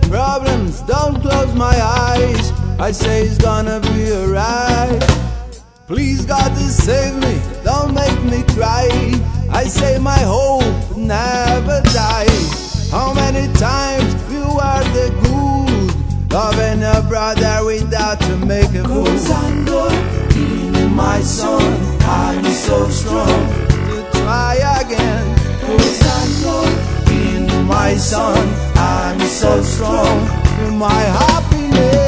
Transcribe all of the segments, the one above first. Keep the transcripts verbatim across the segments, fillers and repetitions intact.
problems, don't close my eyes. I say it's gonna be alright. Please God to save me, don't make me cry. I say my hope never dies. How many times you are the good, loving a brother without to make a fool. Cause I know in my son I'm so strong to try again. Cause I know in my son I'm so strong in my happiness.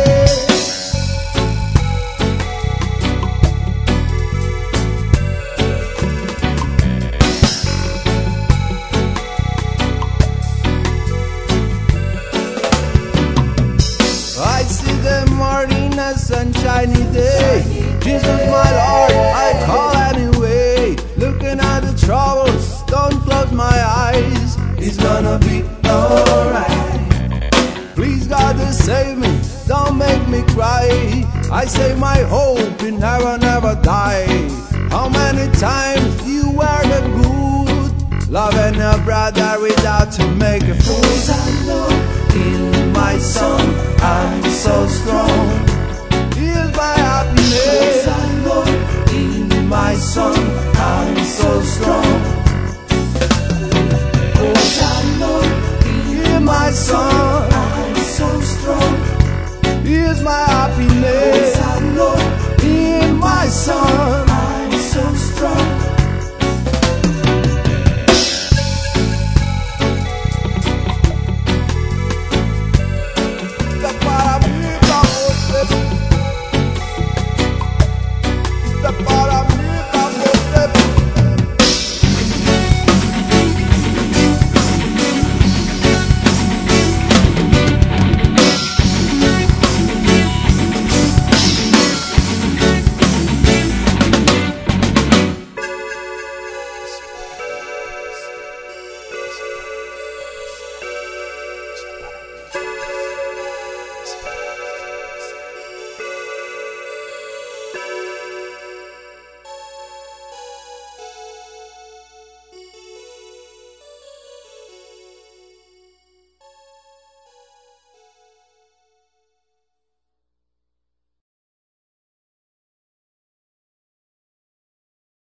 I see the morning, a sunshiny day. Jesus my Lord, I call anyway. Looking at the troubles, don't close my eyes. It's gonna be alright. Please God to save me, don't make me cry. I say my hope will never, never die. How many times you were the good, loving a brother without to make a fool. Cause I know